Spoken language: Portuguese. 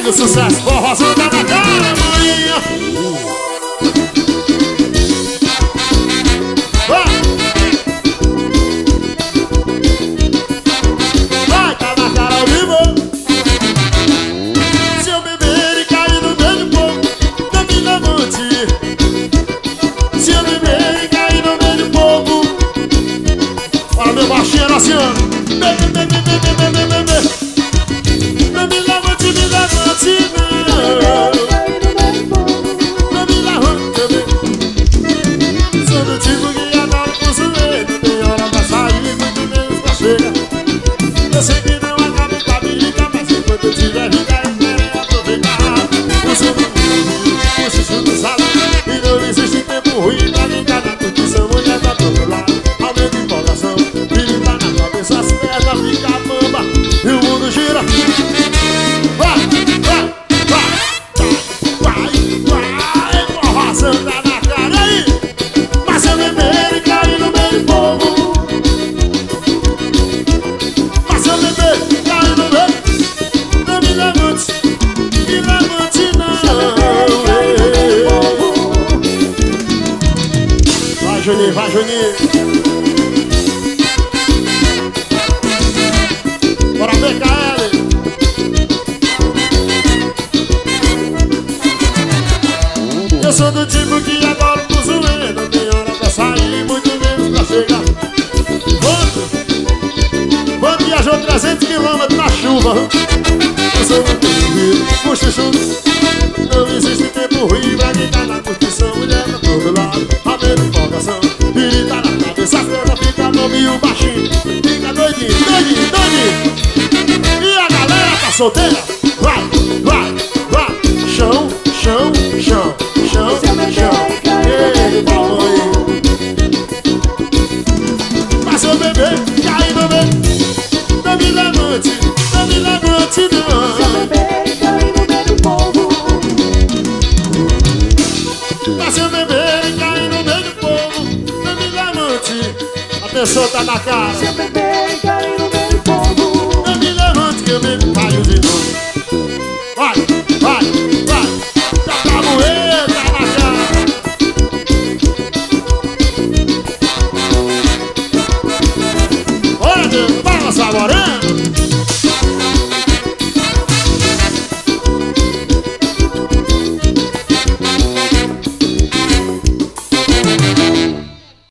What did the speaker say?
do sucesso, forrozão tá na cara, maninha. Vai, tá na cara ao vivo. Se eu beber e cair no meio do povo, não me levante. Se eu beber e cair no meio do povo, olha meu baixinho era assim, ó. Bebe, bebe, bebe, bebe, bebe. Não me levante, me levante, não. Não me levante, bebê. Sou do tipo que adora pro zoeiro. Não tem hora pra sair, muito menos pra chegar. Eu sei que não acaba com a vida, mas enquanto eu tiver vida, eu quero aproveitar. O som do mundo, o chuchu do salão. E não existe tempo ruim pra brincar na curtição. Mulher pra todo lado, aumenta a empolgação. Brilho tá na cabeça, as pernas ficam a bamba. E o mundo gira. Vai, vai, vai, vai, vai, forrozão tá na cara aí. Mas se eu beber e cair no meio do povo, mas se eu beber e cair no meio, não me levante não. Vai, Juninho, vai, Juninho. Bora ver, KL. Eu sou do tipo que adoro pro zoeiro. Não tem hora pra sair, muito menos pra chegar. Quando viajou 300 km na chuva. Eu sou do tipo, o chuchu. Não existe tempo ruim pra quem tá na curtição. Mulher pra todo lado, a mesma empolgação. Ele tá na cabeça, a cena fica nova e o baixinho fica doidinho, doidinho, doidinho. E a galera tá solteira? Vai, vai, vai. Chão, chão, chão, chão, chão. Ei, mamãe. Mas se eu beber, cair no meio, não me levante não. Se eu beber e cair no meio do povo, Mas se eu beber e cair no meio do povo, não me levante. A pessoa tá na cara. se eu beber